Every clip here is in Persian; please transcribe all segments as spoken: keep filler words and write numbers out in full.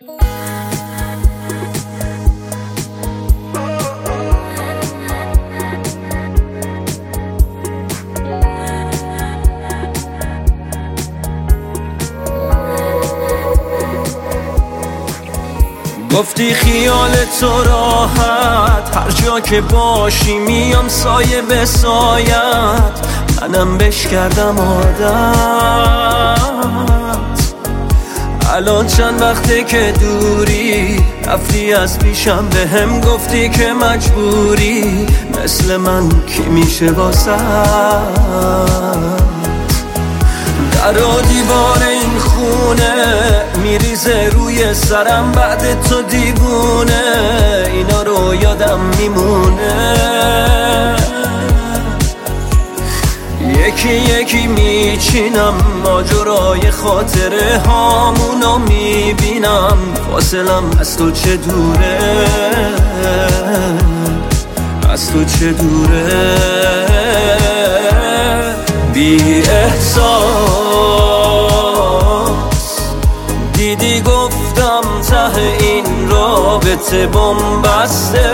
گفتی خیال تو راحت، هر جا که باشی میام سایه به سایت، منم بش کردم عادت. الان چند وقته که دوری، رفتی از پیشم به هم گفتی که مجبوری، مثل من کی میشه واسه در و دیوار این خونه میریزه روی سرم، بعد تو دیوونه اینا رو یادم میمونه. یکی یکی میچینم ماجرای خاطره هامونو میبینم، فاصلم از تو چه دوره، از تو چه دوره. بی احساس دیدی گفتم ته این رابطه بن‌بسته،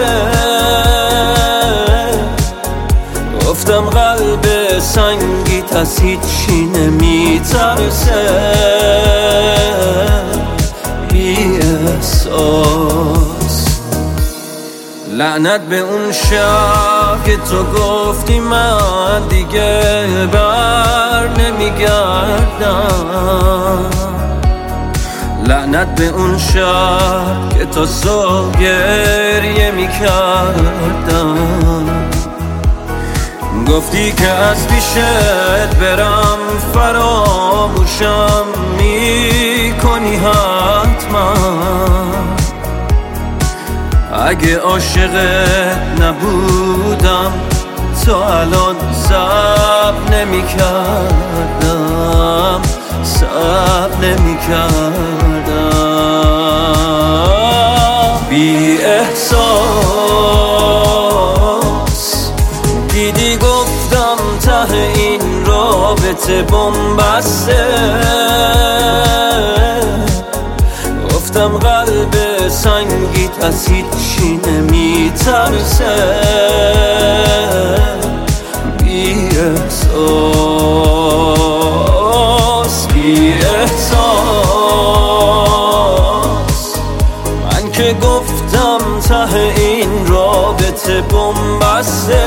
گفتم قلب سنگیت از هیچی نمیترسه. بی احساس لعنت به اون شب که تو گفتی من دیگه بر نمیگردم، لعنت به اون شب که تو صبح گریه میکردم. گفتی که از پیشت برم فراموشم میکنی حتما، اگه عاشقت نبودم تا الان صبر نمی کردم، صبر نمی کردم. بی احساس دیدی گفتم ته این رابطه بن‌بسته، گفتم قلب سنگیت از هیچی نمیترسه. بی احساس بی احساس من که گفتم ته این رابطه بن‌بسته،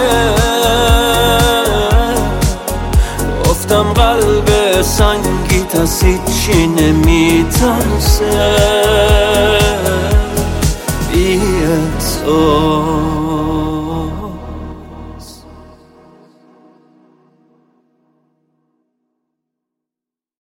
گفتم قلب سنگیت از هیچی نمیترسه. بی احساس